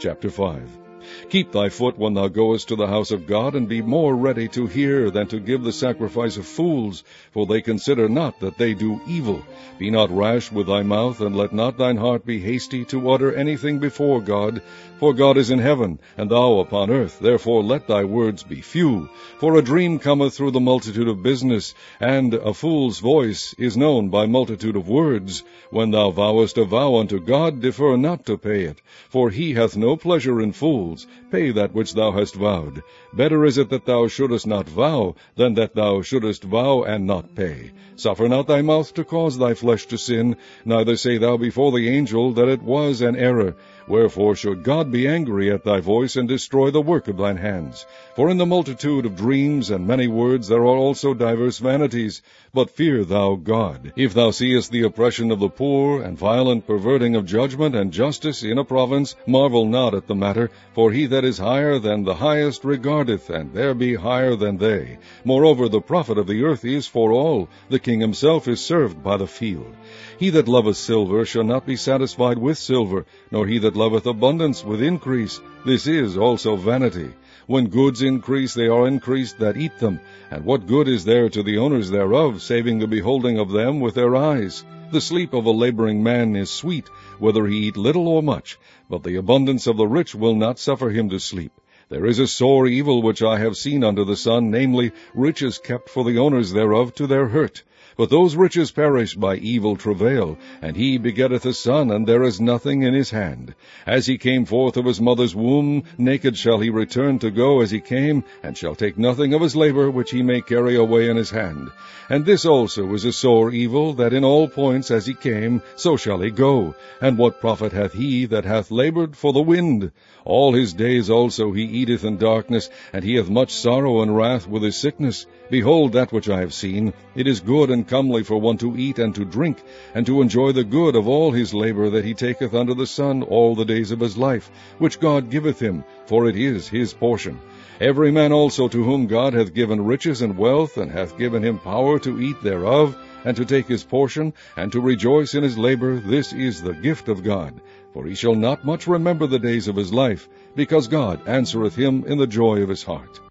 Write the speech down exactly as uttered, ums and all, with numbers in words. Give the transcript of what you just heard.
Chapter five. Keep thy foot when thou goest to the house of God, and be more ready to hear than to give the sacrifice of fools, for they consider not that they do evil. Be not rash with thy mouth, and let not thine heart be hasty to utter anything before God. For God is in heaven, and thou upon earth, therefore let thy words be few. For a dream cometh through the multitude of business, and a fool's voice is known by multitude of words. When thou vowest a vow unto God, defer not to pay it, for he hath no pleasure in fools. Pay that which thou hast vowed. Better is it that thou shouldest not vow, than that thou shouldest vow and not pay. Suffer not thy mouth to cause thy flesh to sin, neither say thou before the angel that it was an error. Wherefore should God be angry at thy voice, and destroy the work of thine hands? For in the multitude of dreams and many words there are also divers vanities. But fear thou God. If thou seest the oppression of the poor, and violent perverting of judgment and justice in a province, marvel not at the matter, for he that is higher than the highest regardeth, and there be higher than they. Moreover, the profit of the earth is for all. The king himself is served by the field. He that loveth silver shall not be satisfied with silver, nor he that loveth abundance with increase. This is also vanity. When goods increase, they are increased that eat them. And what good is there to the owners thereof, saving the beholding of them with their eyes? The sleep of a laboring man is sweet, whether he eat little or much, but the abundance of the rich will not suffer him to sleep. There is a sore evil which I have seen under the sun, namely, riches kept for the owners thereof to their hurt. But those riches perish by evil travail, and he begetteth a son, and there is nothing in his hand. As he came forth of his mother's womb, naked shall he return to go as he came, and shall take nothing of his labor which he may carry away in his hand. And this also is a sore evil, that in all points as he came, so shall he go. And what profit hath he that hath labored for the wind? All his days also he eateth in darkness, and he hath much sorrow and wrath with his sickness. Behold, that which I have seen, it is good and comely for one to eat and to drink, and to enjoy the good of all his labor that he taketh under the sun all the days of his life, which God giveth him, for it is his portion. Every man also to whom God hath given riches and wealth, and hath given him power to eat thereof, and to take his portion, and to rejoice in his labor, this is the gift of God. For he shall not much remember the days of his life, because God answereth him in the joy of his heart.